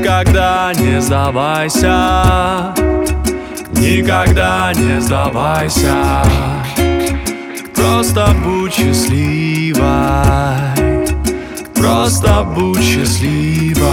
Никогда не сдавайся, никогда не сдавайся. Просто будь счастливой, просто будь счастливой.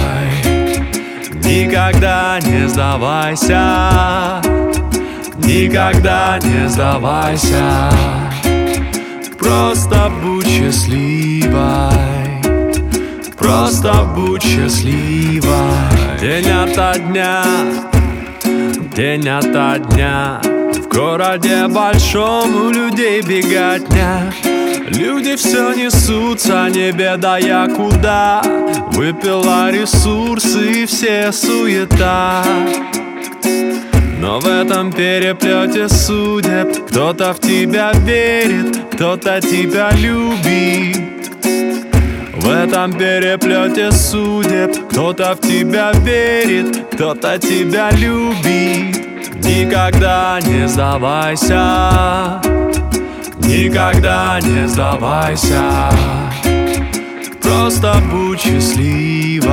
Никогда не сдавайся, никогда не сдавайся. Просто будь счастливой, просто будь счастливой. День ото дня, день ото дня. В городе большом у людей беготня. Люди все несутся, не бедая куда. Выпила ресурсы и все суета. Но в этом переплете судеб кто-то в тебя верит, кто-то тебя любит. В этом переплете судеб кто-то в тебя верит, кто-то тебя любит. Никогда не сдавайся, никогда не сдавайся. Просто будь счастливой,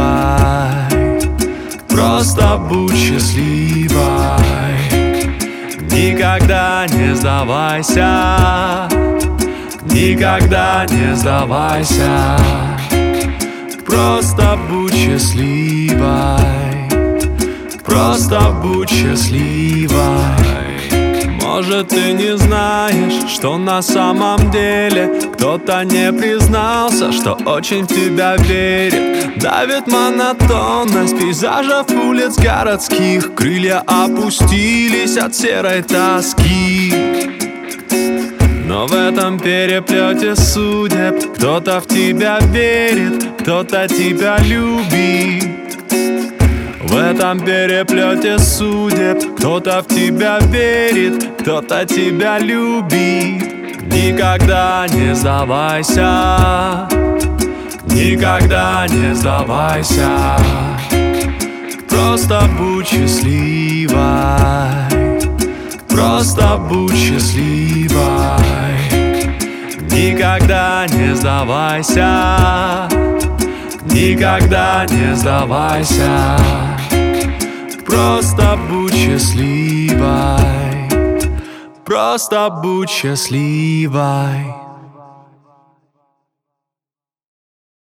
просто будь счастливой. Никогда не сдавайся, никогда не сдавайся. Просто будь счастливой, просто будь счастливой. Может, ты не знаешь, что на самом деле кто-то не признался, что очень в тебя верит. Давит монотонность пейзажев улиц городских. Крылья опустились от серой тоски. Но в этом переплете судеб кто-то в тебя верит, кто-то тебя любит. В этом переплете судеб кто-то в тебя верит, кто-то тебя любит. Никогда не сдавайся, никогда не сдавайся. Просто будь счастливой, просто будь счастливой. Никогда не сдавайся, никогда не сдавайся. Просто будь счастливой, просто будь счастливой.